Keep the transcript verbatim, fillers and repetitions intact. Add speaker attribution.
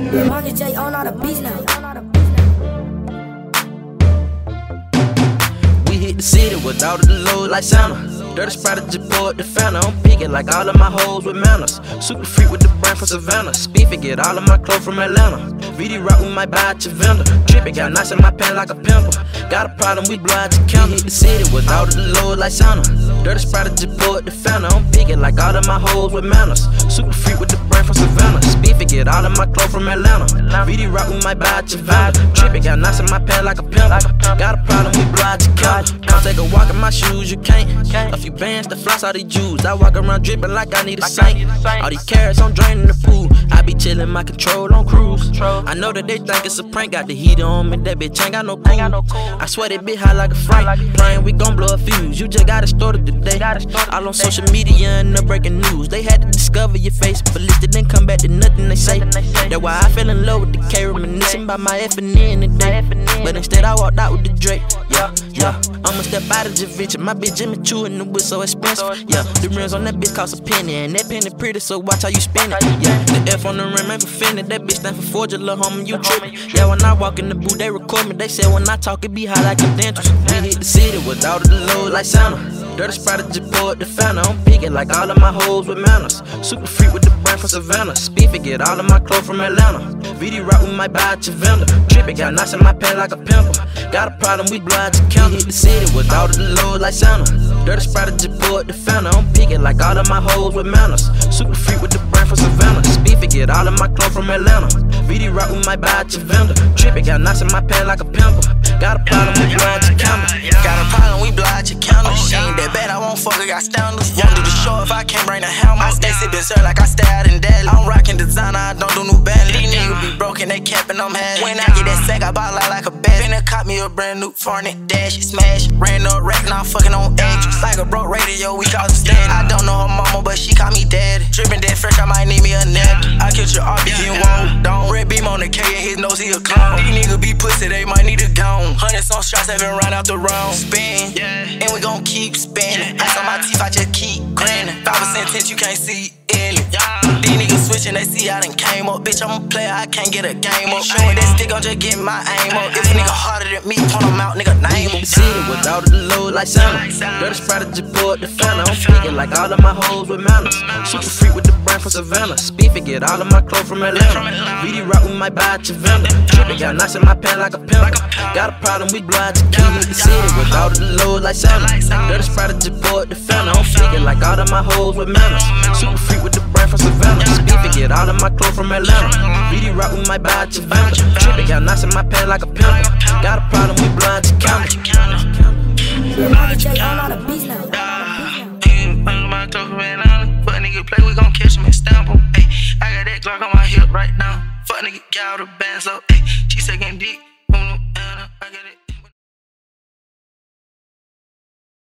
Speaker 1: Marcus J on all the beats now.
Speaker 2: We hit the city with all of the load like Santa. Dirty Sprite just poured the Fanta. I'm picking like all of my hoes with manners. Super freak with the brand from Savannah. Speed and get all of my clothes from Atlanta. V D rock with my buy at your vendor. Trippin' got knots in my pants like a pimple. Got a problem, we blow out your counter. Hit the city with all of the load like Santa. Dirty Sprite just poured the Fanta. I'm picking like all of my hoes with manners. Super freak with the brand from Savannah. Speed and get all of my clothes from Atlanta. V D rock with my buy at your vendor. Trippin' got knots in my pants like a pimple. Got a problem, we blow out your counter. Come take a walk in my shoes, you can't. A few bands to floss all these Jews. I walk around drippin' like I need a saint. All these carrots, I'm draining the pool. I be chillin' my control on cruise. I know that they think it's a prank. Got the heat on me, that bitch ain't got no cool. I swear that bitch hot like a frank. Playin', we gon' blow a fuse. You just got it started today. All on social media and the breaking news. They had to discover your face, but least it didn't come back to nothing they say. That's why I fell in love with the K, reminiscing by my F and N today. But instead I walked out with the Drake. Yeah, yeah. I'ma step out of Javinci. My bitch immature and the whip so expensive. Yeah, the rims on that bitch cost a penny, and that penny pretty, so watch how you spend it. Yeah, the F on the rim ain't for finna. That bitch stand for Forger, lil' homie, you trippin'. Yeah, when I walk in the booth, they record me. They say when I talk, it be hot like a dentist. We hit the city with all of the load like Santa. Dirty Sprite just poured the Fanta. I'm picking like all of my hoes with manners. Super freak with the brand from Savannah. Speed and get all of my clothes from Atlanta. V D rock with my buy at your vendor. Trippin' got knots in my pants like a pimple. Got a problem, we blow out your counter. Hit the city with all of the load like Santa. Dirty Sprite just poured the Fanta. I'm picking like all of my hoes with manners. Super freak with the brand from Savannah. Speed and get all of my clothes from Atlanta. V D rock with my buy at your vendor. Trippin' got knots in my pants like a pimple. Got a problem, we blow out your counter.
Speaker 3: Got a problem, we blow out your counter. She ain't that bad, I won't fuck her, got standards. Won't do the show if I can't bring the helmet. I stay sippin' sir like I stay out in Dallas. I'm rockin' designer, I don't do new balance. These niggas be broken, they capping, I'm had. When I get that sack, I ball out like a bat. Finna cop me a brand new Farnet dash, it smash. Ran up rack, now I'm fucking on edge. Like a broke radio, we call it stand. I don't know her mama, but she call me daddy. Drippin' dead fresh, I might need me a nap. I killed your R B and won't. Don't red beam on the K and his nose, he a clown. These niggas be pussy, they might need a gone. Hundreds on shots, haven't run out the round. Spin, and we gon' keep spinning. Ice on my teeth, I just keep grinning. Five percent tint, you can't see in it. These niggas switching, they see I done came up. Bitch, I'm a player, I can't get a game up. Showing that stick, I'm just getting my aim up. If a nigga harder than me, point him out, nigga, name him.
Speaker 2: The city with all of the load like Santa. Dirty Sprite just poured the Fanta. I'm picking like all of my hoes with manners. Super freak with the brand from Savannah. Speed and get all of my clothes from Atlanta. V D rock with my buy at your vendor. Trippin' got knots in my pants like a pimple. Got a problem, we blow out your counter. Hit the city with all of the load like Santa. Dirty Sprite just poured the Fanta. I'm picking like all of my hoes with manners. Super freak with the brand from Savannah. Speed and get all of my clothes from Atlanta. V D rock with my buy at your vendor. Trippin' got knots in my pants like a pimple. Got a problem, we blow out your counter.
Speaker 1: Marcus J on all the beats now.
Speaker 3: Fuck nigga play, we gon' catch him and stamp him. Ay, I got that Glock on my hip right now. Fuck nigga, got all the bands up. Ay, she suckin' dick. I got it.